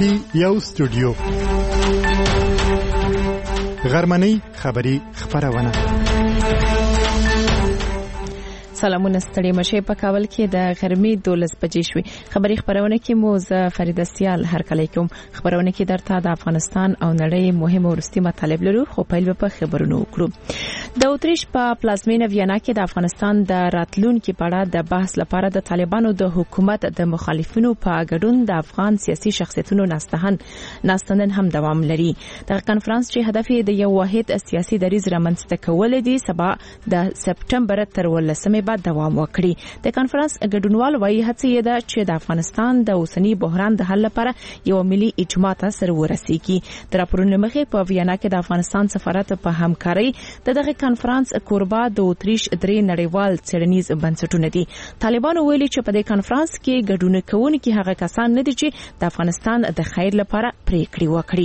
کې یو استودیو غرمنۍ خبری خبرونه. سلامونه ستړي مشه په کابل کې د غرمې 12 بجې شوې. خبري خبرونه کې مو ز فریده سیال هر کله کوم خبرونه کې درته د افغانستان او نړۍ مهم ورستي مطالب لرو. خو پیل په خبرونو وکړو. د اوتریش په پلازمینه وینا کې د افغانستان د راتلونکو په اړه د بحث لپاره د طالبانو د حکومت د مخالفینو په ګډون د افغان سیاسي شخصیتونو ناستنن هم دوام لري. د کانفرنس چې هدف یې د یو واحد سیاسي دریځ رامنځته کول دي سبا د سپټمبر تر 18 دوام وکړي. د کانفرنس ګډونوال وايي هڅه یې ده چې د افغانستان د اوسنی بحران د حل لپاره یو ملي اجماع ته سر ورسیږي. د راپورونو مخې په وینا کې د افغانستان سفارت په همکارۍ دغه کانفرنس کوربه د اوتریش درې نړیوال څېړنیز بنسټونه دي. طالبانو ویلي چې په دې کانفرنس کې ګډون کوونکي هغه کسان نه دي چې د افغانستان د خیر لپاره پریکړې وکړي.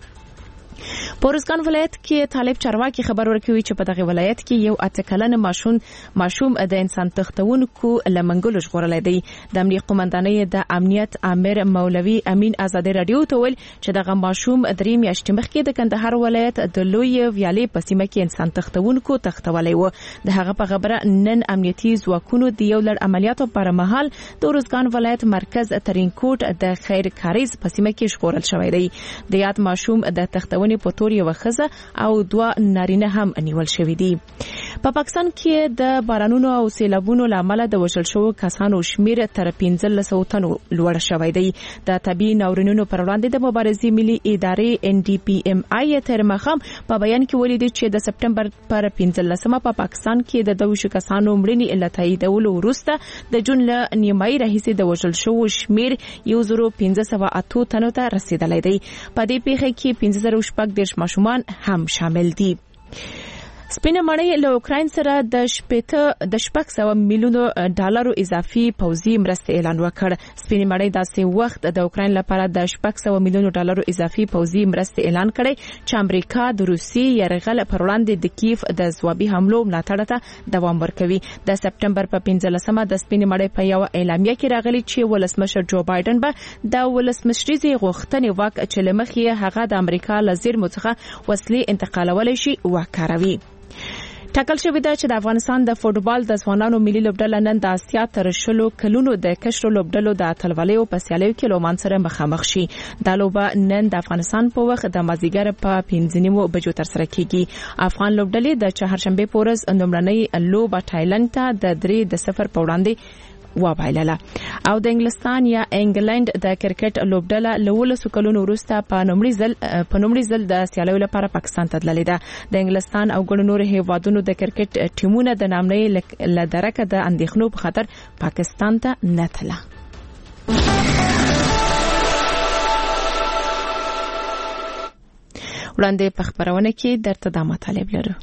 پورزګان ولایت کې طالب چارواکي خبر ورکوي چې په دغه ولایت کې یو اتکلن ماشوم د انسان تختونکو لمنګلو ژغورل دی. د امنیت قومندانۍ د امنیت امیر مولوي امین آزادی رادیو ته ویل چې دغه ماشوم درې میاشتې مخکې د کندهار ولایت د لوی ویالې په سیمه کې انسان تختونکو تختولې و. د هغه په خبره نن امنیتي ځواکونو د یو لړ عملیاتو پر مهال د پورزګان ولایت مرکز ترینکوټ د خیر کاریز په سیمه کې ژغورل شوی دی. د یاد ماشوم د تختونې په تور یو خزه او 2 نارینه هم نیول شوی دي. په پاکستان کې د بارانونو او سیلابونو لامل د وژل شوو کسانو شمیر تر 1500 تنو لوړ شوی دی. د طبي ناورینونو پر وړاندې د مبارزې ملي ادارې NDPMI تر مخام په بیان کې ولیدي چې د سپټمبر پر 15مه په پاکستان کې د 200 کسانو مړینې الټای دولو وروسته د جون له نیمایي راهیسې د وژل شوو شمیر 1508 تنو ته رسیدلی دی. په دې پیښه کې 1510 ماشومان هم شامل دي. سپینه مړی له اوکراین سره د 600 میلیونو ډالرو اضافي پوځي مرسته اعلان وکړ. سپینه مړی داسې وخت د اوکراین لپاره د 600 میلیونو ډالرو اضافي پوځي مرسته اعلان کړي چې امریکا د روسي یرغل پر وړاندې د کیف د ځوابي حملو ملاتړ ته دوام ورکوي. د سپټمبر په 15مه د سپینه مړی په یو اعلامیه کې راغلي چې ولسمشر جو بایدن به د ولسمشریزي غوښتنې واک چې لمخې هغه د امریکا لزیر مڅخه وسلې انتقالولای شي وکاروي. ټاکل شوی دی چې د افغانستان د فوټبال د ځوانانو ملي لوبډله نن د آسیا تر 10 کلونو د کشرو لوبډلو د اتلولیو په سیالیو کې لومان سره مخامخ شي. دا لوبه نن د افغانستان په وخت د مازیګر په 15 بجو تر سره کیږي. افغان لوبډلې د چهارشنبه پورز لومړنۍ لوبه تایلند ته د 3-0 په وړاندې وبایلله. او د انګلستان یا انګلند د کرکټ لوبډله له 12 کلونو وروسته په نومړي ځل د سیالیو لپاره پاکستان ته تللې ده. د انګلستان او ګڼو نورو هیوادونو د کرکټ ټیمونو د نامنۍ له درکه د اندېښنو په خاطر پاکستان ته نه تله. وړاندې په خبرونه کې درته د مطالب لرو.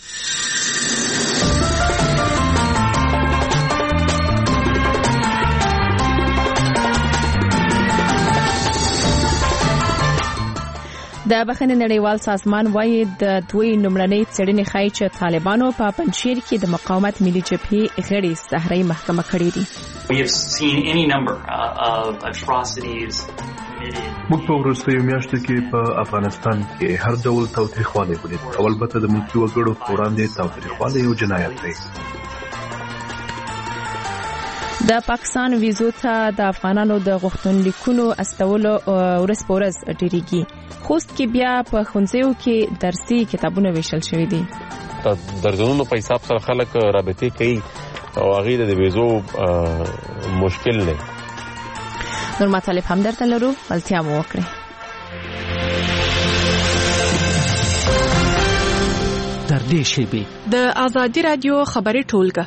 د بخښنې نړیوال سازمان وايي د دوی نومړنۍ څېړنې ښایي چې طالبانو په پنجشیر کې د مقاومت ملي جبهې غړي صحرایي محکمه کړې دي. موږ په وروستیو میاشتو کې په افغانستان کې هر ډول تاوتریخوالی ولید او البته د ملکي وګړو په وړاندې تاوتریخوالی یو جنایت دی. د پاکستان ویزو ته د افغانانو د غوښتنلیکونو استولو ورځ په ورځ ډیریږي. خوست کې بیا په ښوونځیو کې درسي کتابونه ویشل شوي دي. درجنونو په حساب سره خلک رابطې کوي او هغه د ویزو مشکل نه. نور مطالب هم درته لرو، ولتیا مو وکړئ. در دې شیبې د آزادي رادیو خبري ټولګه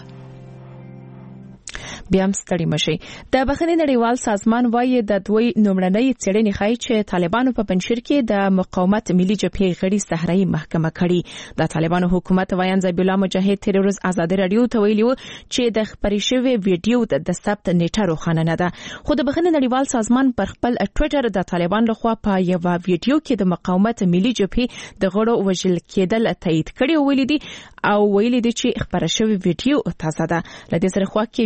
بیا هم ستړي مشي. د بخښنې نړیوال سازمان وايي د دوی نومړنۍ څېړنې ښایي چې طالبانو په پنجشیر کې د مقاومت ملي جبهې غړي صحرایي محکمه کړي. د طالبانو حکومت وایي ځای الله مجاهد تیر ورځ آزادي رادیو ته ویلي و چې د خبري شوی ویډیو د ثبت نیټه روښانه نه ده. خو د بخښنې نړیوال سازمان پر خپل ټوئیټر د طالبان لخوا په یو ویډیو کې د مقاومت ملي جبهې د غړو وژل کېدل تایید کړي او ویلي دي چې خبره شوی ویډیو تازه ده. لدې سره خو کې بیا د افغانستان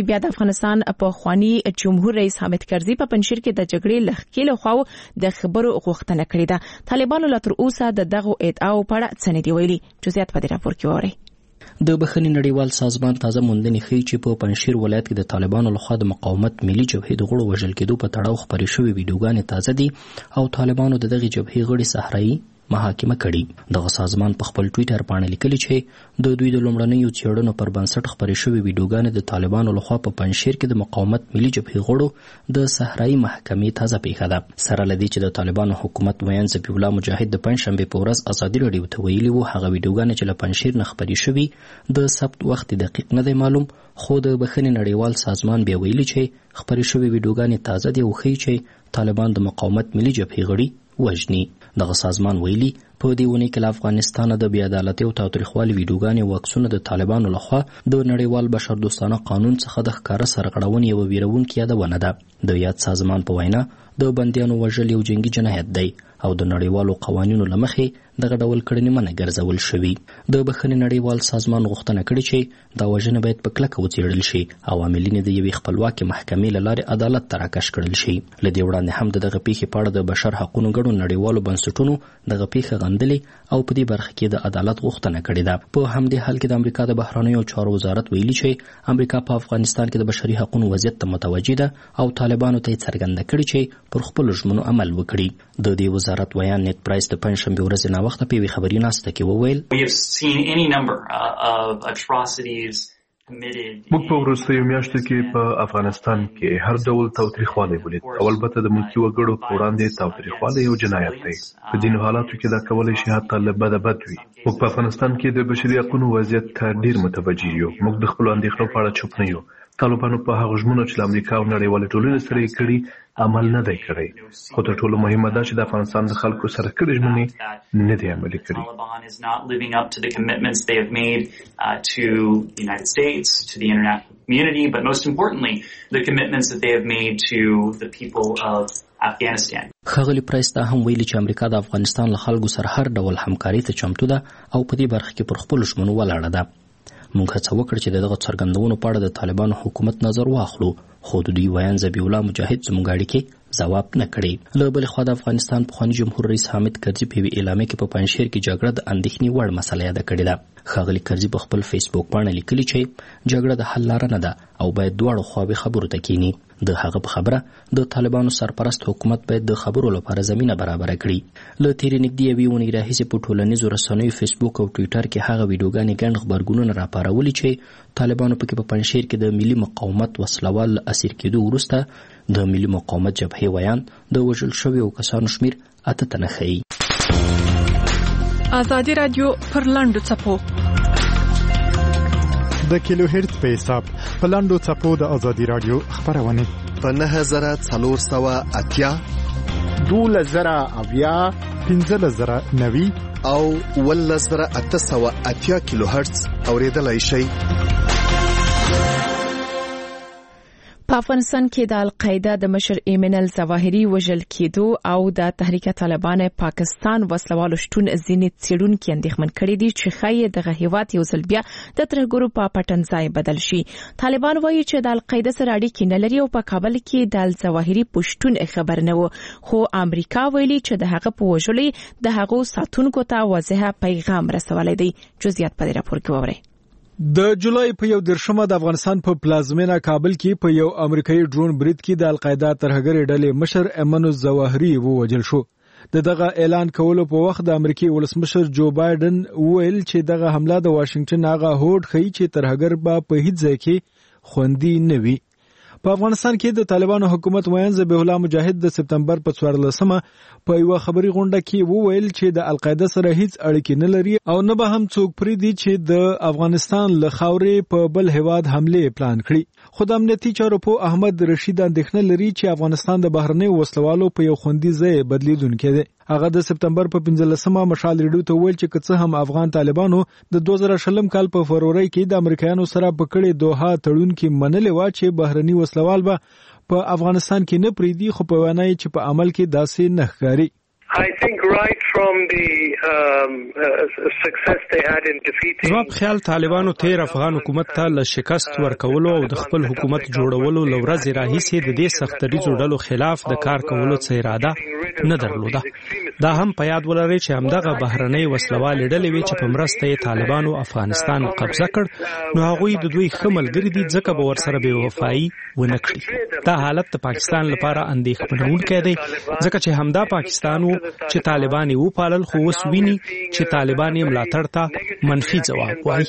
افغانستان په خواني جمهور رئیس حامد کرزي په پنځیر کې د جګړې لخوا خو د خبرو غوښتنه کړې ده. طالبانو لا تر اوسه د دغه ادعاو په اړه څه نه دی ویلي. جزئیات په دې راپور کې وورئ. د بخښنې نړیوال سازمان تازه موندنې ښیي چې په پنځیر ولایت کې د طالبانو لخوا د مقاومت ملي جبهې د غړو وژل کېدو په تړاو خپرې شوې ویډیوګانې تازه دي او طالبانو د دغې جبهې غړي صحرایي محاکمه کړي. دغه سازمان په خپل ټویټر باندې لیکلي چې د دوی د لومړنیو څېړنو پر بنسټ خپرې شوې ویډیوګانې د طالبانو لخوا په پنځیر کې د مقاومت ملي جبهې غړو د صحرایي محکمې تازه پیښه ده. سره له دې چې د طالبانو حکومت ویان ذبیح الله مجاهد د پنځشنبې په ورځ ازادي راډیو ته ویلي وو هغه ویډیوګانې چې له پنځیر نه خپرې شوې د سبت وخت دقیق نه دی معلوم، خو د بخښنې نړیوال سازمان بیا ویلي چې خپرې شوې ویډیوګانې تازه دي او ښیي چې طالبان د مقاومت ملي جبهې غړي وژني. دغه سازمان ویلي په دې ونې کې له افغانستان د بې عدالتۍ او تاوتریخوالي ویډیوګانې او عکسونه د طالبانو لخوا د نړیوال بشردوستانه قانون څخه د ښکاره سرغړونې یوه ویرونکې یادونه ده. د یاد سازمان په وینا د بندیانو وژل یو جنګي جنایت دی او د نړیوالو قوانینو له مخې دغه ډول کړنې منع ګرځول شوي. د بخښنې نړیوال سازمان غوښتنه کړې چې دا وژنه باید په کلکه وڅېړل شي او عاملین د یوې خپلواکې محکمې له لارې عدالت ته راکش کړل شي. له دې وړاندې هم د دغه پیښې په اړه د بشر حقونو ګډو نړیوالو بنسټونو دغه پیښه غندلې او په دې برخه کې د عدالت غوښتنه کړې ده. په همدې حال کې د امریکا د بهرنیو چارو وزارت ویلي چې امریکا په افغانستان کې د بشري حقونو وضعیت ته متوجه ده او طالبانو ته یې څرګنده کړې چې پر خپلو ژمنو عمل وکړي. د دې وزارت ویان نیت پرایس د پنځشنبې ورځې ناوخته په یوې خبري ناسته کې وویل موږ په وروستیو میاشتو کې په افغانستان کې هر ډول تاوتریخوالی ولید او البته د ملکي وګړو په وړاندې تاوتریخوالی یو جنایت دی. په ځینو حالاتو کې دا کولی شي حتی له بده بد وي. موږ په افغانستان کې د بشري حقونو وضعیت ته ډیر متوجه یو. موږ د خپلو اندېښنو په اړه چوپ نه یو. طالبانو په هغه ژمنو چې له امریکا او نړیوالې ټولنې سره یې کړي عمل نه دی کړی، خو تر ټولو مهمه دا چې د افغانستان د خلکو سره کړي ژمنې نه دي عملي کړي. ښاغلي پرایس دا هم ویلي چې امریکا د افغانستان له خلکو سره هر ډول همکاري ته چمتو ده او په دې برخه کې پر خپلو ژمنو ولاړه ده. موږ هڅه وکړه چې دغه څرګندونو په اړه د طالبانو حکومت نظر واخلو، خو د دوی ویان ذبیح الله مجاهد زموږ اړیکې ځواب نه کړی. له بلې خوا د افغانستان پخواني جمهور رئیس حامد کرزي په یوې اعلامیه کې په پنځشیر کې جګړه د اندېښنې وړ مسله یاده کړې ده. ښاغلي کرزي په خپل فیسبوک باندې لیکلي چې جګړه د حل لاره نه ده او باید دواړو خواوې خبرو ته کینی. د هغه په خبره د طالبانو سرپرست حکومت باید د خبرو لپاره زمینه برابره کړي. له تیرې نږدې یوې اونۍ راهیسې په ټولنیزو رسنیو فیسبوک او ټویټر کې هغه ویډیوګانې ګڼ غبرګونونه راپارولي چې طالبانو پکې په پنځشیر کې د ملي مقاومت وسلوال اسیر کېدو وروسته د ملي مقاومت جبهې ویان د وژل شویو کسانو شمیر 8 تنه ښیي. ازادي رادیو پر لاندو څپو د کیلو هرتز په حساب په لاندو څپو د ازادي رادیو خبرونه په 9480 12000 15090 او 11880 کیلو هرتز اوریدلای شئ. په افغانستان کې د القاعده د مشر ایمن الظواهري وژل کېدو او د تحریک طالبان پاکستان وسلوالو شتون ځینې څېړونکي اندېښمن کړي دي چې ښایي دغه هیواد یو ځل بیا د ترهګرو په پټنځای بدل شي. طالبان وایي چې د القاعده سره اړیکې نه لري او په کابل کې د الظواهري پښتون خبر نه و، خو امریکا ویلي چې د هغه په وژلو د هغو ساتونکو ته واضح پیغام رسولی دی. جزئیات په دې راپور کې وورئ. د جولای په 1 د افغانستان په پلازمینه کابل کې په یو امریکایي ډرون برید کې د القاعده ترهګرې ډلې مشر ایمن الظواهري ووژل شو. دغه اعلان کولو په وخت د امریکای ولسمشر جو بایدن ویل چې دغه حمله د واشنگټن هغه هوډ ښیي چې ترهګر به په هیڅ ځای کې خوندي نه وي. په افغانستان کې د طالبانو حکومت ویان ذبیح الله مجاهد د سپتمبر په 14مه په یو خبري غونډه کې وویل چې د القاعده سره هیڅ اړیکې نه لري او نه به هم څوک پریدي چې د افغانستان له خاورې په بل هیواد حمله پلان کړي. خو د امنیتي چارو په احمد رشید اندېښنه لري چې افغانستان د بهرنۍ وسلوالو په یو خوندي ځای بدلیدونکی دی. هغه د سپتمبر په 15مه مشال ریډیو ته ویل چې که هم افغان طالبانو د 2020 کال په فروری کې د امریکایانو سره په کړي دوحه تړون کې منلې و چې بهرني وسلوال به په افغانستان کې نه پریدي، خو په وانای چې په عمل کې داسې نه ښکاري. I think right from the success they had in defeating زما په خیال طالبانو تیر افغان حکومت ته له شکست ورکولو او د خپل حکومت جوړولو لورځ راهیسې د دې سختریزو ډلو خلاف د کار کولو څه اراده نه درلوده. دا هم په یاد ولرئ چې همدغه بهرنۍ وسلوالې ډلې وې چې په مرسته یې طالبانو افغانستان قبضه کړ، نو هغوی د دوی ښه ملګري دي ځکه به ورسره بې وفایي ونه کړي. دا حالت د پاکستان لپاره اندېښمنونکی دی ځکه چې همدا پاکستان و چې طالبان یې وپالل، خو اوس ویني چې طالبان یې ملاتړ ته منفي ځواب وایي.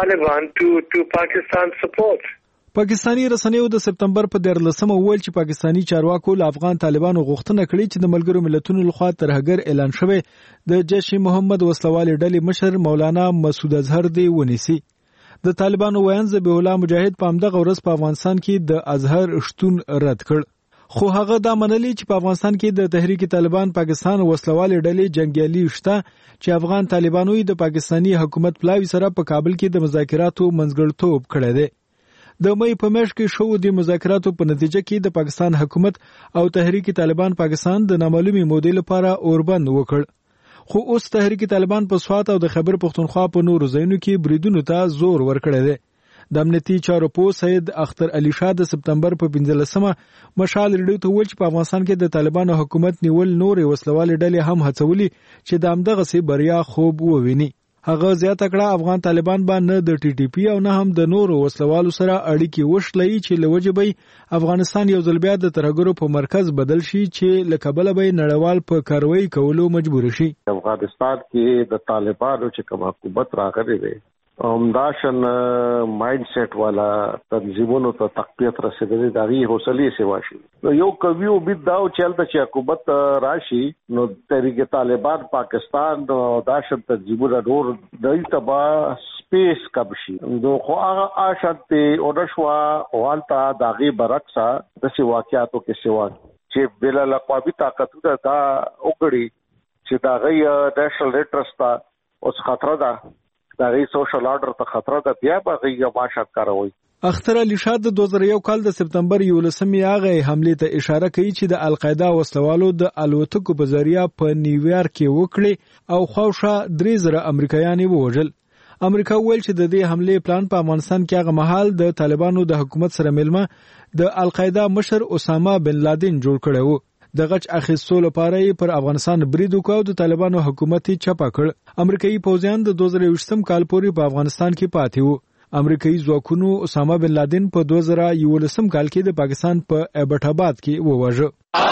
پاکستانی رسنیو د سپتمبر په 14 وویل چې پاکستانی چارواکو له افغان طالبانو غوښتنه کړې چې د ملګرو ملتونو لخوا ترهګر اعلان شوی د جیش محمد وسلوالې ډلې مشر مولانا مسعود اظهر دی ونیسي. د طالبانو ویاند ذبیح الله مجاهد په همدغه ورځ په افغانستان کې د اظهر شتون رد کړ، خو هغه دا منلي چې په افغانستان کې د تحریک طالبان پاکستان وسلوالې ډلې جنگیالي شته چې افغان طالبانو د پاکستانی حکومت پلاوی سره په کابل کې د مذاکراتو منځګړیتوب کړی دی. د مې په میاشت کې شو د مذاکراتو په نتیجه کې د پاکستان حکومت او تحریک طالبان پاکستان د نامعلومي مودې لپاره اوربند وکړ، خو اوس تحریک طالبان په سوات او د خیبر پختونخوا په نورو ځایونو کې بریدونو ته زور ورکړی دی. د امنیتي چارو پوه سید اختر علي شاه د سپتمبر په 15مه مشال ریډیو ته وویل چې په افغانستان کې د طالبانو حکومت نیول نورې وسلوالې ډلې هم هڅولي چې د همدغسې بریا خوب وویني. هغه زیاته کړه افغان طالبان به نه د ټي ټي پی او نه هم د نورو وسلوالو سره اړیکې وشلي چې له وجې به افغانستان یو ځل بیا د ترهګرو په مرکز بدل شي چې له کبله به نړیوال په کاروایی کولو مجبور شي. افغانستان کې د طالبانو چې کوم حکومت راغلی دی همداشن مایند سیټ والا تنظیمونو ته تقویت رسیدلې دغه حوصله سیوا شي. نو یو کوي او بد داو چلته چې حکومت راشي نو تحریک طالبان پاکستان او داشن تنظیمونو ډور دای تبا سپیس کب شي. نو خو هغه آشته اورشوا والتا دغه برعکس د سی واقعاتو کې سیوا چې بل اقوامي طاقتونه دا وګړي چې دا غي نېشنل انټرست اوس خطر ده دا غي سوشل آرډر ته خطر ده، بیا به غي ماشات کاروي. اختر علي شاه د 2001 کال د سپتمبر 11 هغه حمله ته اشاره کوي چې د القاعده وسلوالو د الوتکو په ذریعہ په نیویارک کې وکړي او خوښه 3000 امریکایان ووژل. امریکا ویل چې د دې حمله پلان په افغانستان کې هغه مهال د طالبانو د حکومت سره ملمه د القاعده مشر اسامه بن لادن جوړ کړی و. د غچ اخیستو لپاره پر افغانستان برید وکاو د طالبانو حکومت چپا کړ. امریکایي پوځیان د 2020 کال پورې په افغانستان کې پاتې وو. امریکایي ځواکونو اسامه بن لادن په 2011 کال کې د پاکستان په ایبټ آباد کې وواژه.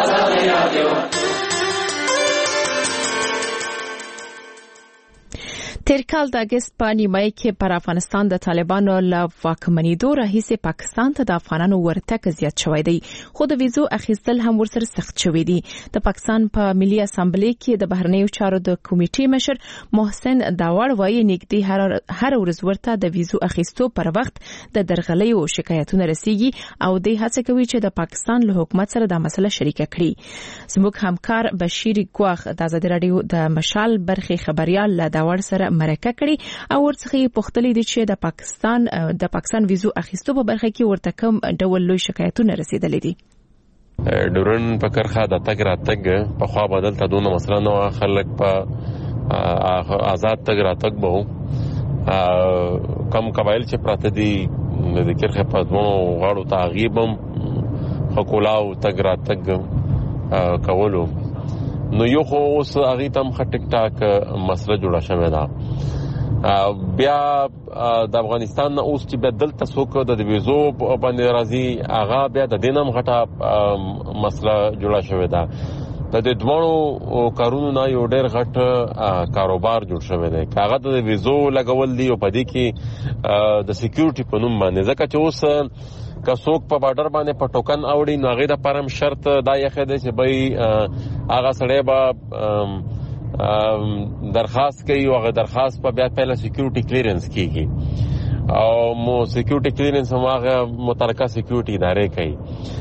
تیر کال د اگست په نیمایي کې پر افغانستان د طالبانو له واکمنېدو راهیسې پاکستان ته د افغانانو ورتګ زیات شوی دی، خو د ویزو اخیستل هم ورسره سخت شوی دی. د پاکستان په ملي اسامبلې کې د بهرنیو چارو د کمیټې مشر محسن داوړ وایي نږدې هر ورځ ورته د ویزو اخیستو پر وخت د درغلیو شکایتونه رسیږي او دوی هڅه کوي چې د پاکستان له حکومت سره دا مسله شریکه کړي. زموږ همکار بشیر ګواخ د ازادي رادیو د مشال برخې خبريال له داوړ سره مرکه کړي او ورڅخه پوښتنه دي چې د پاکستان ویزو اخیستو په برخه کې ورته کوم ډول لوی شکایتونه رسیدلې دي. ډورن په کرخه د تګ راتګ په خوا بدل ته دونه مثلا نو خلک په آزاد تګ راتګ به کم قبایل چې پراته دي د کرخه په دونو غاړو تعقیبم حقوقلاو تګ راتګ کولو نو یو خو اوس هغه تم ټیک ټاک مسله جوړه شوې ده. بیا د افغانستان اوس چې بدل تاسو د ویزو باندې راځي هغه بیا د دینم غټه مسله جوړه شوې ده. د دوه کارونو نه یو ډېر غټ کاروبار جوړ شوی دی. هغه د ویزو لګول دی او په دې کې د سکیورټي په نوم باندې ځکه چې اوس که څوک په بارډر باندې په ټوکن اوړي نو هغه د پرم شرط دا یې دی چې به هغه سړی به درخواست کوي او هغه درخواست په بیا پهله سکیورټي کلیرنس کیږي او مو سکیورټي کلیرنس هم هغه متعلقه سکیورټي ادارې کوي.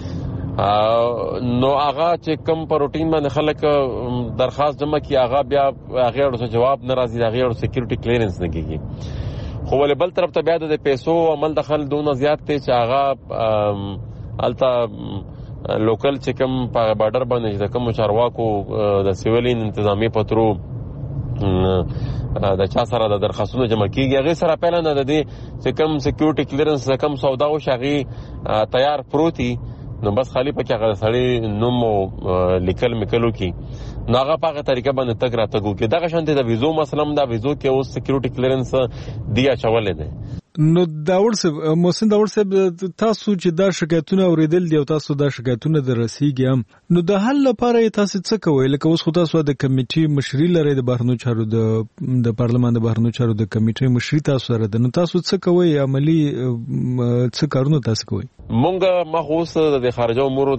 نو هغه چې کم په روټین باندې خلک درخواست جمع کوي هغه بیا هغه ورته جواب نه راځي هغه ورته سکیورټي کلیرنس نه کیږي. خو ول بل طرف ته بیا د پیسو عمل دخل دونه زیات ته چې هغه الته لوکل چې کوم په بارډر باندې د کوم چارواکو د سیویلین انتظامی پترو د چا سره د درخواستونو جمع کیږي هغه سره پهل نه د دې چې کوم سکیورټي کلیرنس کوم سودا او شغي تیار پروتي نو بس خالی پکې هغه سړی نوم لیکل میکلو کی ناغه په طریقه باندې تک راتګو کې دغه شانته د ویزو مسلم دا ویزو کې اوس سکیورټي کلیرنس دی اچولې ده. نو داور صاحب محسن داور صاحب تاسو چې دا شکایتونه اوریدل دي او تاسو دا شکایتونه درسیږي هم نو د حل لپاره تاسو څه کوئ لکه اوس خو تاسو د کمیټې مشري لري د بهرنیو چارو د پارلمان د بهرنیو چارو د کمیټې مشري تاسو سره ده نو تاسو څه کوئ عملی څه کارونه تاسو کوئ؟ مونږه مخصوص د خارجه امور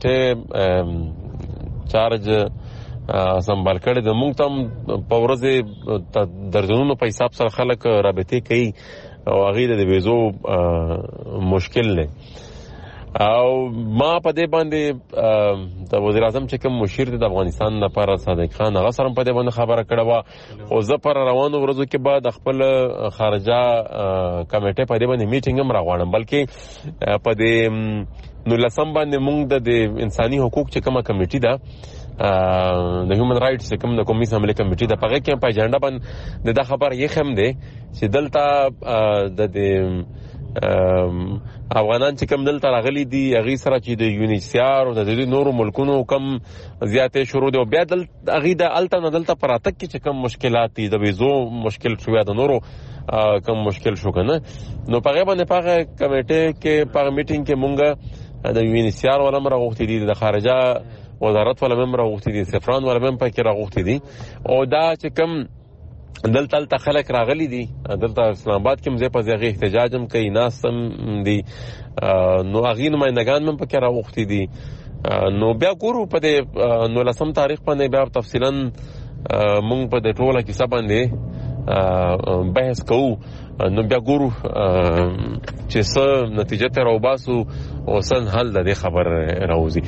کمیټې چارج سمبال کړي د مونږ تم په ورځ درجنونو په حساب سره خلک رابطه کوي او هغه د ویزو مشکل نه او ما په دې باندې د وزیر اعظم چې کوم مشیر د افغانستان لپاره صادق خان هغه سره په دې باندې خبره کړه وا او زه پر روانو ورځو کې بعد خپل خارجه کمیټه په دې باندې میټینګ هم راغواړم بلکې په دې نو لسم باندې موږ د انساني حقوق چې کومه کمیټه ده د هیومن رائټس کوم د قومي اسمبلی کمیټې د پغه کې په اجنډا باندې د خبر یې خم دی چې دلته د افغانان چې کوم دلته راغلي دي هغه سره چې د یونیسیار او د نورو ملکونو کم زیاتې شروع دي او بیا دلته هغه د الته نه دلته پراتک کې چې کوم مشکلات دي د ویزو مشکل شو یا د نورو کوم مشکل شو کنه نو پغه باندې پغه کمیټې کې پغه میټینګ کې مونږه د یونیسیار ولهم راغوښتي دي د خارجه وزارت ولا ممبر راغوښتي دي سفران ولا ممبر کې راغوښتي دي او دا چې کوم دلته خلک راغلي دي دلته اسلام آباد کې مزه په ځای احتجاج هم کوي ناسم دي نو هغه نمائندگان هم پکې راغوښتي دي نو بیا ګورو په دې نو لسم تاریخ باندې بیا تفصیلا مونږ په دې ټوله کې سبا باندې بحث کوو نو بیا ګورو چې څه نتیجه ته راوباسو او څنګه حل د خبر راوځي.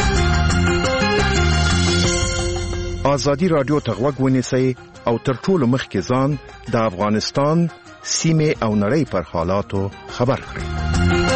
آزادی رادیو ته غوږ ونیسئ او تر ټولو مخکې ځان د افغانستان سیمې او نړۍ پر حالاتو خبر کړئ.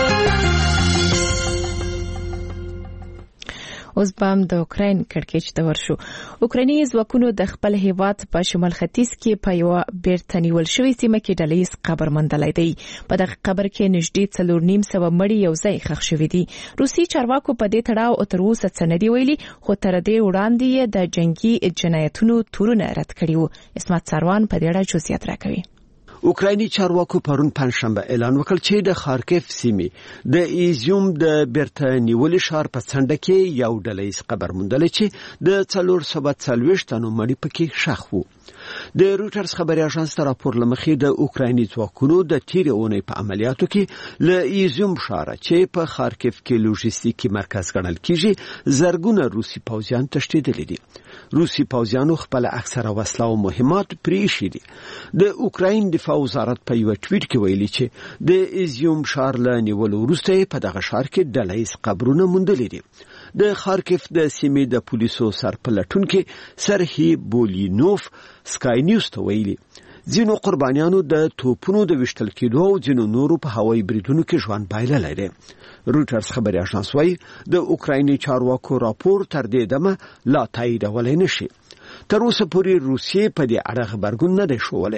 اوس بام د اوکراین کړکېچ ته ورشو. اوکرایني ځواکونو د خپل هیواد په شمال ختیځ کې په یو بیرته نیول شوی سیمه کې ډلهیز قبر موندلی دی. په دغه قبر کې نږدې 4.5 مړي یو ځای ښخ شوي دي. روسي چارواکو په دې تړاو تر اوسه څه نه دي ویلي خو تر دې وړاندې یې د جنگي جنایتونو تورونه رد کړي وو. اسمت سروان په دې اړه جزئیات راکوي. اوکرایني چارواکو پرون پنځشنبه اعلان وکړ چې د خارکیف سیمې د ایزیوم د بیرته نیولې ښار په څنډه کې یو ډلهیز قبر موندلی چې د 440 تنو مړي پکې ښخ وو. د روټرز خبري اژانس ته راپور لمخې د اوکرایني ځواکونو د تیرې اونۍ په عملیاتو کې له ایزیوم ښار چې په خارکیف کې لوجستیکي مرکز ګڼل کیږي زرګونه روسي پوځیان تښتېدلي دي. روسي پوځیانو خپل اکثره وسله او مهمات پریښي دي. د اوکراین دفاع وزارت په یو ټویټ کې ویلي چې د ایزیوم ښار له نیولو وروسته په دغه ښار کې ډلهیز قبرونه موندلي دي. د خارکیف د سیمې د پولیسو سرپلټونکي سرهی بولینوف سکای نیوز ته ویلي ځینو قربانیانو د توپونو د وشتل کېدو او ځینو نورو په هوایي بریدونو کې ژوند بایللی دی. روټرز خبري اژانس وايي د اوکرایني چارواکو راپور تر دې دمه لا تاییدولی نشي. تر اوسه پورې روسیې په دې اړه غبرګون نه دی ښوولی.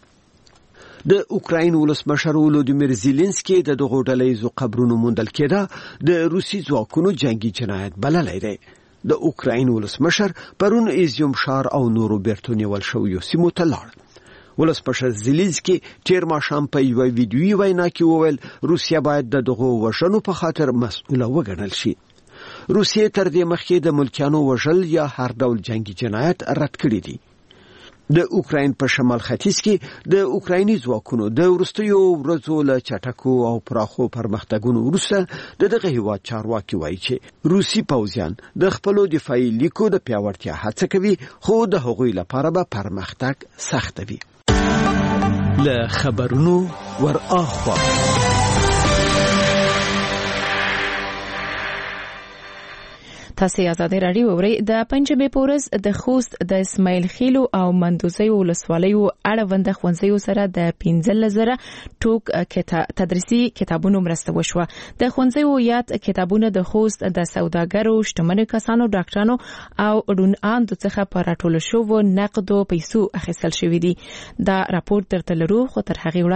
د اوکراین ولسمشر ولودیمیر زيلنسکي د دغو ډلهیزو قبرونو موندل کېده د روسي ځواکونو جنگي جنایت بللی دی. د اوکراین ولسمشر پرون ایزیوم ښار او نورو بیرته نیول شویو سیمو ته لاړ. ولسمشر زيلنسکي تیر ماښام په یوه ویډیویي وینا کې وویل روسیا باید د دغو وژنو په خاطر مسؤله وګڼل شي. روسیې تر دې مخکې د ملکیانو وژل یا هر ډول جنگي جنایت رد کړي دي. د اوکراین په شمال ختیځ کې د اوکرایني ځواکونو د وروستیو ورځو له چټکو او پراخو پرمختګونو وروسته دغه هیواد چارواکي وایي چې روسي پوځیان د خپلو دفاعي لیکو د پیاوړتیا هڅه کوي خو د هغوی لپاره به پرمختګ سخت وي. له خبرونو ور اخوا تاسو آزادي رادیو اورئ. د پنځمې پورز د خوست د اسماعیل خیلو او مندوزي ولسوالیو اړوند ښوونځیو سره د 15,000 ټوک تدریسي کتابونو مرسته وشوه. د ښوونځیو یاد کتابونه د خوست د سوداګرو، شتمنو کسانو، ډاکټرانو او روڼاندو څخه په راټول شوو نقدو پیسو اخیستل شوې دي. دا راپور درته لرو، خو تر هغې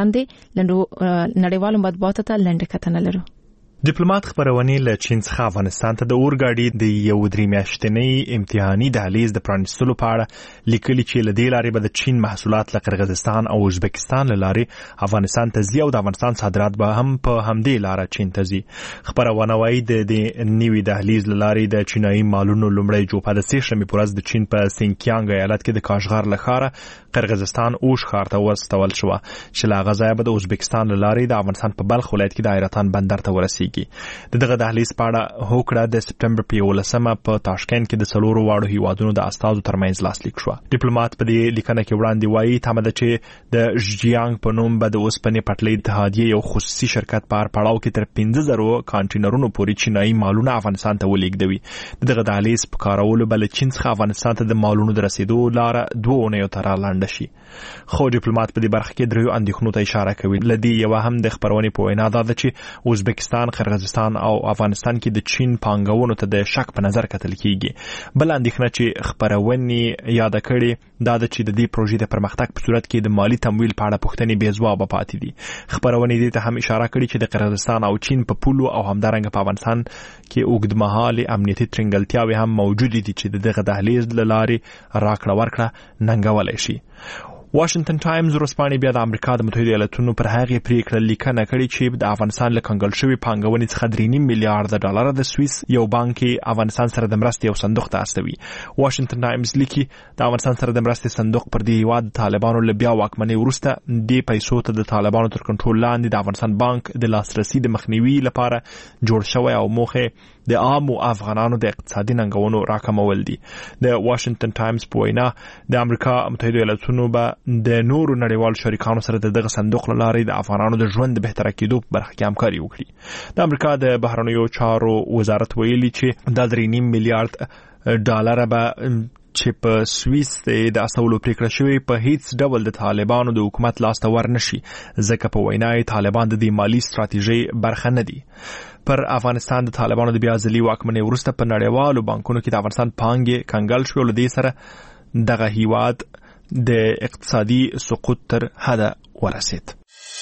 وړاندې نړیوالو مطبوعاتو ته لنډه کتنه لرو. ډیپلوماټ خبرونه له چین څخه افغانستان ته د اورګاډي د یو درې میاشتنۍ امتحاني دهلیز د پرانیستلو په اړه لیکلي چې له دې لارې به د چین محصولات له قرغیزستان او ازبکستان له لارې افغانستان ته ځي او د افغانستان صادرات به هم په همدې لاره چین ته ځي. خبرونه وايي د نوي دهلیز له لارې د چینایي مالونو لومړی جوپه د سېشنبې پر ورځ د چین په سینکیانګ ایالت کې د کاشغر له ښاره قرغیزستان اوش ښار ته واستول شوه چې له هغه ځایه به د ازبکستان له لارې د افغانستان په بلخ ولایت کې د حیرتان بندر ته ورسیږي. دغه دهلیز په اړه هوکړه د سپټمبر په 11مه په تاشکند کې د څلورو واړو هیوادونو د استازو ترمنځ لاسلیک شو. ډیپلوماټ په دې لیکنه کې وړاندې وایي تمه ده چې د ژیانګ په نوم به د اوسپنې پټلۍ اتحادیې یو خصوصي شرکت په پړاو کې تر 15,000 کانټینرونو پورې چینایي مالونه افغانستان ته ولېږدوي. دغه دهلیز په کارولو بل چین څخه افغانستان ته د مالونو د رسیدو لار 2 اونیو تر لاندې شي. خو ډیپلوماټ په دې برخه کې دریو اندېښنو ته اشاره کوي. لدی یو هم د خبرونې په وینا ده چې ازبکستان، قرغیزستان او افغانستان کې د چین پانګونو ته د شک په نظر کتل کیږي. بل اندېښنه چې خبرونه یاد کړي دا د چې د دې پروژې د پرمختګ په صورت کې د مالی تمویل په اړه پوښتنې بې ځوابه پاتې دي. خبرونه دې ته هم اشاره کړي چې د قرغیزستان او چین په پولو او همدارنګه په افغانستان کې اوږدمهاله امنیتي ترنګلتیاوې هم موجود دي چې دغه دهلیز له لارې راکړه ورکړه ننګولای شي. واشنگټن ټایمز ورسپانې بیا د امریکا د متحده ایالاتونو پر هغې پریکړه لیکنه کړې چې د افغانستان له کنګل شوي پانګونې څخه 3.5 میلیارډ ډالر د سویس یو بانک افغانستان سره د مرستې یو صندوق ته استوي. واشنگټن ټایمز لیکي د افغانستان سره د مرستې صندوق پر دې هیواد طالبانو له بیا واکمنۍ وروسته د پیسو ته د طالبانو تر کنټرول لاندې د افغانستان بانک د لاسرسي د مخنیوي لپاره جوړ شوی او موخه د عامو افغانانو د اقتصادي ننګونو راکمول دي. د واشنگټن ټایمز په وینا د امریکا متحده ایالاتونو به د نورو نړیوالو شریکانو سره دغه صندوق له لارې د افغانانو د ژوند د بهتره کېدو په برخه کې همکاري وکړي. د امریکا د بهرنیو چارو وزارت ویلي چې د 3.5 میلیارډ ډالر به چې په سویس د استولو پریکړه شوی په هیڅ ډول د طالبانو د حکومت لاس ته ورنشي، ځکه په وینای طالبان د دې مالی ستراتیژي برخه نه دي. پر افغانستان د طالبانو د بیا ځلي واکمنۍ وروسته په نړیوالو بانکونو کې د افغانستان پانګې کنګل شو، لدې سره دغه هیواد د اقتصادي سقوط تر حد ورسید.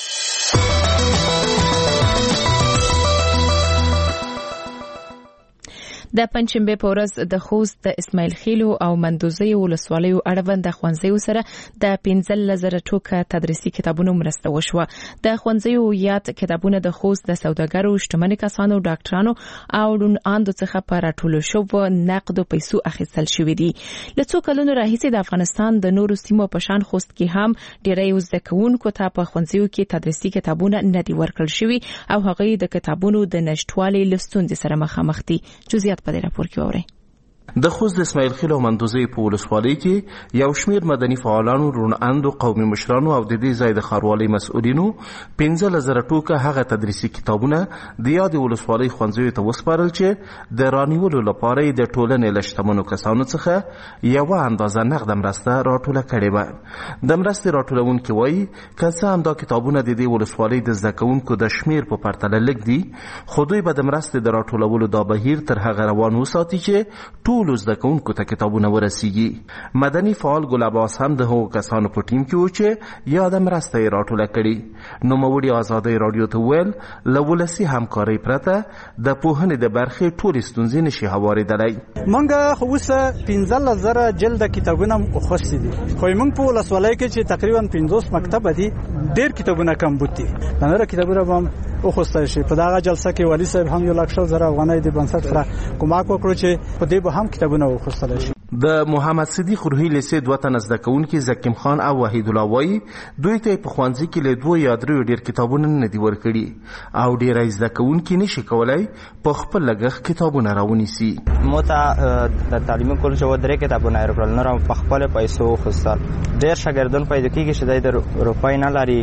د پنځمبه په ورځ د خوست د اسماعیل خیلو او مندوزي ولسوالیو اړوند د ښوونځیو سره د 15,000 ټوکه تدریسي کتابونو مرسته وشوه. د ښوونځیو یاد کتابونه د خوست د سوداګرو، شتمنو کسانو، ډاکټرانو او روڼاندو څخه په راټولو شوو نقدو پیسو اخیستل شوې دي. له څو کلونو راهیسې د افغانستان د نورو سیمو په شان خوست کې هم ډېری زده کوونکو ته په ښوونځیو کې تدریسي کتابونه نه دي ورکړل شوي او هغوی د کتابونو د نشټوالي له ستونزې سره مخامخ دي. جزئیات په دې راپور کې اورئ. د خوست د اسماعیل خیل او مندوزي په ولسوالۍ کې یو شمیر مدني فعالانو، روڼاندو، قومي مشرانو او د دې ځای د ښاروالۍ مسؤلینو 15,000 ټوکه هغه تدریسي کتابونه د یادې ولسوالۍ ښوونځیو ته وسپارل چې د رانیولو لپاره د ټولنې له شتمنو کسانو څخه یوه اندازه نقده مرسته راټوله کړې وه. د مرستې راټولونکي وایي که څه هم دا کتابونه د دې ولسوالۍ د زده کوونکو د شمیر په پرتله لږ دي، خو دوی به د مرستې د راټولولو دا بهیر تر هغه روان وساتي چې ټولو زده کوونکو ته کتابونه ورسیږي. مدني فعال ګل عباس هم د هغو کسانو په ټیم کې و چې یاده مرسته یې راټوله کړي. نوموړي ازادۍ راډیو ته وویل له ولسي همکارۍ پرته د پوهنې د برخې ټولې ستونزې نشي هوارېدلی. موږ خو اوس 15,000 جلده کتابونه اخیستي دي، خو موږ په ولسوالۍ کې چې تقریبا 50 مکتب دي، ډېر کتابونه کم بوتي. نور کتابونه هم اخیستل شي. په دغه جلسه کې والي صاحب هم 1,00,000 افغانۍ د بنسټ سره کومک وکړو چې په دې به هم کتابونه واخیستل شي. د محمد صدیق روحي لیسې دوه تنه زده کوونکي زکیم خان او وحید الله وایي دوی ته په ښوونځي کې له 2 یا 3 ډیر کتابونه نه دي ورکړي او ډیر زده کوونکي نشي کولای په خپل لګښت کتابونه راونیسي. مو ته د تعلیمي کولج و 3 کتابونه ورکړل نه په خپل پیسو خصال ډیر شاګردان پیدا کیږي چې د روپای نه لري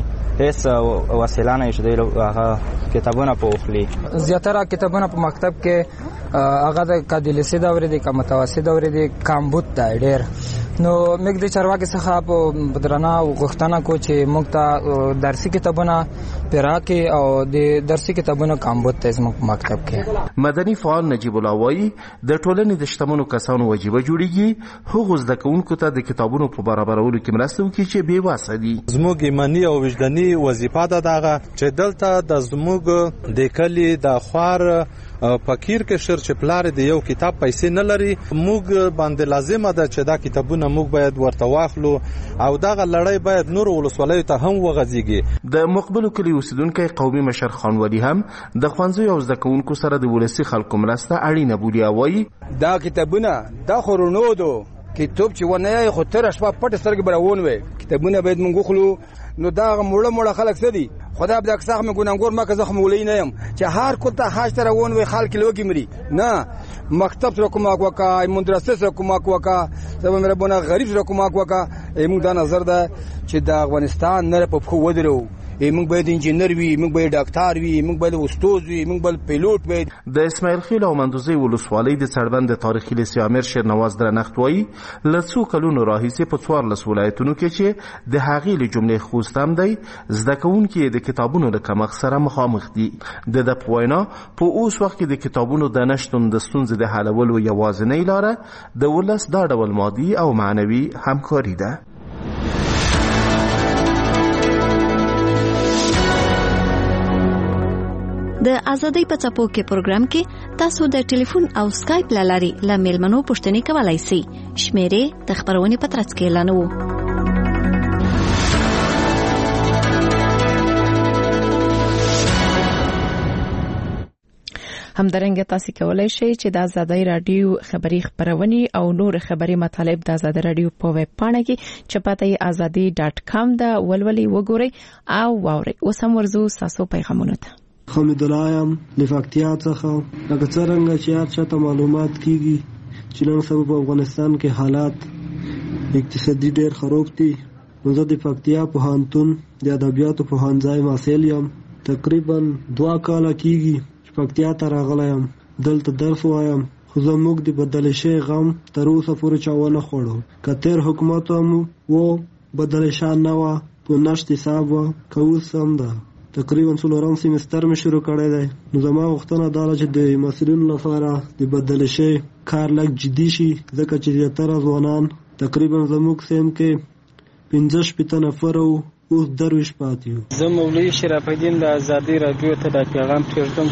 هیڅ وسیله نه شي د کتابونه په اخلي. زیاتره کتابونه په مکتب کې هغه د کادلیسي دورې د کمتواسي دورې د کامبوت دا ډیر نو موږ د چارواکي څخه په درنه غوښتنه کو چې موږ ته درسي کتابونه پیراکي او د درسي کتابونه کامبوت ته زموږ مکتب کې. مدني فعال نجیب الله وایي د ټولنې د شتمنو کسانو واجبه جوړیږي هغو زده کوونکو ته د کتابونو په برابرولو کې مرسته وکړي چې بې وسه دي. زموږ ایماني او وجداني وظیفه ده دغه چې دلته د زموږ د کلي د خوار فقیر کې شر چې پلار دی یو کتاب پیسې نه لري موږ باندې لازمه ده چې دا کتابونه موږ باید ورته واخلو او دغه لړۍ باید نور ولسوالیو ته هم وغځيږي. د مقبلو کلی اوسیدونکو قومي مشر خان ولی هم د ښوونځي او زده کوونکو سره د ولسي خلکو مرسته اړینه بولي او وایي دا کتابونه د خورونو دو کتاب چې ونه خو تر شپه پټ سترګې براون وي کتابونه باید موږ خلو نو دا موړه خلک سدي خدا به اکثر مې ګونګور ما که زخم ولې نه يم چې هر کوته حاج تر ون وي خلک لوګي مري نه مکتب سره کومه وکا مدرسې سره کومه وکا سبا مې ربونه غریب سره کومه وکا موږ دا نظر ده چې د افغانستان نه په خو ودرو موږ باید انجینر وي موږ باید ډاکټر وي موږ باید استاد وي موږ باید پیلوټ وي. د اسماعیل خیل او مندوزي ولسوالۍ د څربند تاریخي لیسې امیر شیرنواز درنښت وایي له څو کلونو راهیسې په 14 ولایتونو کې چې د هغې له جملې خوست هم دی زده کوونکي د کتابونو له کمښت سره مخامخ دي. د په وینا په اوس وخت کې د کتابونو د نشتون د ستونزې د حلولو یوازینۍ لاره د ولس دا ډول مادي او معنوي همکاري ده. د ازادۍ په څپو کې پروګرام کې تاسو د ټلیفون او سکایپ لاري له میلمنو پوښتنې کولای شئ. شمیرې د خبرونې په ترڅ کې اعلانوو. همدارنګه تاسو کولای شئ چې د ازادۍ رادیو خبری خبرونې او نور خبري مطالب د ازادۍ رادیو په ویب پاڼه کې چپاتای azadi.com دا ولولي وګورئ او واورئ. اوس هم ورزو تاسو پیغامونه ته. حمید الله یم د فاکتیا څخه لکه څنګه چې هر چاته معلومات کیږي چې نن سبا په افغانستان کې حالات اقتصادي ډېر خراب دي. نو زه د فاکتیا پوهنتون د ادبیاتو پوهنځای محصل یم. تقریبا 2 کاله کیږي چې فاکتیا ته راغلی یم. دلته درس وایم خو زموږ د بدل شي غم تر اوسه پورې چا ونه خوړو. که تیر حکومت هم و بدل شان نه وه په نشت حساب وه که اوس هم ده. تقریبا 4 سیمستر مې شروع کړی دی. نو زما غوښتنه دا ده چې د مسؤلینو لپاره د بدل شي کار لږ جدي شي ځکه چې زیاتره ځوانان تقریبا زموږ سیم کې 15 نفر او اوس 10 پاتې یو. زه مولوي شرف الدین د ازادۍ رادیو ته د پیغام پرېږدم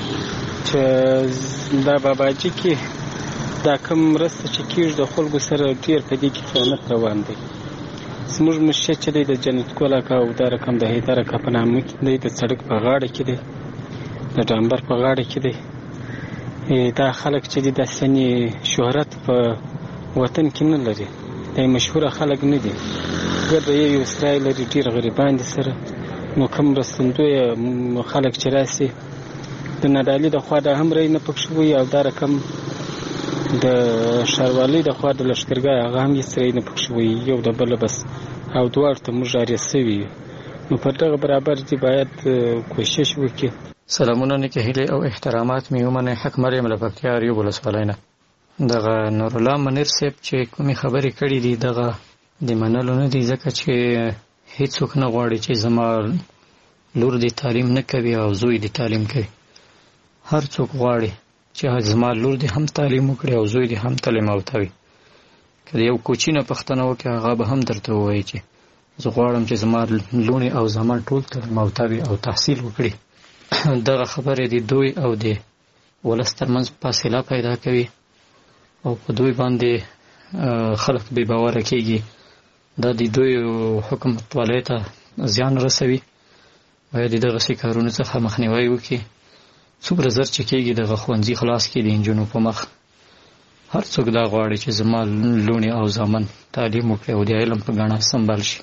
چې دا باباجي کې دا کوم مرسته چې کېږي د خلکو سره ډېر په دې کې خیانت روان دی. زموږ مشر چې دی د جنت کولا کا او دا رقم د هیدر کا په نامه کې دی د سړک په غاړه کې دی د ډامبر په غاړه کې دی. دا خلک چې دی د سني شهرت په وطن کې نه لري د مشهور خلک نه دي ګرځي یو اسرائیل لري ډیر غریبان دي سره نو کوم رسندوی خلک چې راسي د نادالي د خوا د هم رې نه پکښوي او دا رقم د شاروالي د خوا د لشکرګاه هغه هم یې سره نه پکښوي یو د بل بس او دوار ته موږ اړیسوي نو په دغه برابر دي باید کوشش وکړي. سلامونه نیکه هیله او احترامات مې ومنه حق مریم لپاره یو ولسوالینه دغه نور الله منیر صاحب چې کومي خبرې کړې دي دغه د منلو نه دي ځکه چې هیڅوک نه غواړي چې زما لور د تعلیم نه کوي او زوی د تعلیم کوي. هر څوک غواړي چې زما لور د هم تعلیم وکړي او زوی د هم تعلیم اوتوي. کله یو کوچینه پښتنه وکړي هغه به هم درته وایي چې زه غواړم چې زما لونی او زما ټول تعلیم اوتوي او تحصیل وکړي. دغه خبرې د دوی او د ولس ترمنځ فاصله پیدا کوي او په دوی باندې خلک بې باوره کېږي. دا د دوی حکومت والۍ ته زیان رسوي. باید د دغسې کارونو څخه مخنیوی وکړي. څومره زر چې کېږي دغه ښوونځي خلاص کړي د نجونو په مخ هر څوک دا غواړي چې زما لونی او زامن تعلیم وکړي او د علم په ګاڼه سمبال شي.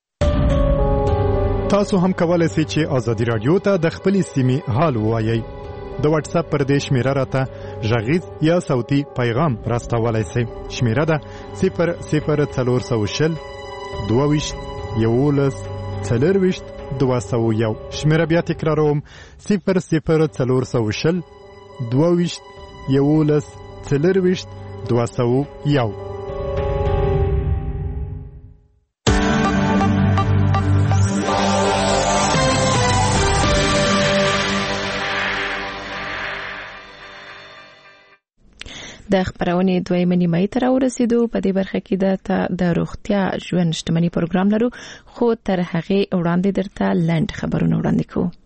تاسو هم کولای شئ چې آزادي رادیو ته د خپل سیمې حال ووایئ. د واتس اپ پر دې شمیره راته غږیز یا صوتي پیغام راستولای شئ. شمیره ده 00420 22 11 201. شمیره بیا تکراروم 00420 22 11 201. د خبرونې دویمه نیمه تر ورسېدو. په دې برخه کې د روغتیا ژوند شتمنۍ پروګرام لرو، خو تر هغه وړاندې درته لنډ خبرونه وړاندې کوو.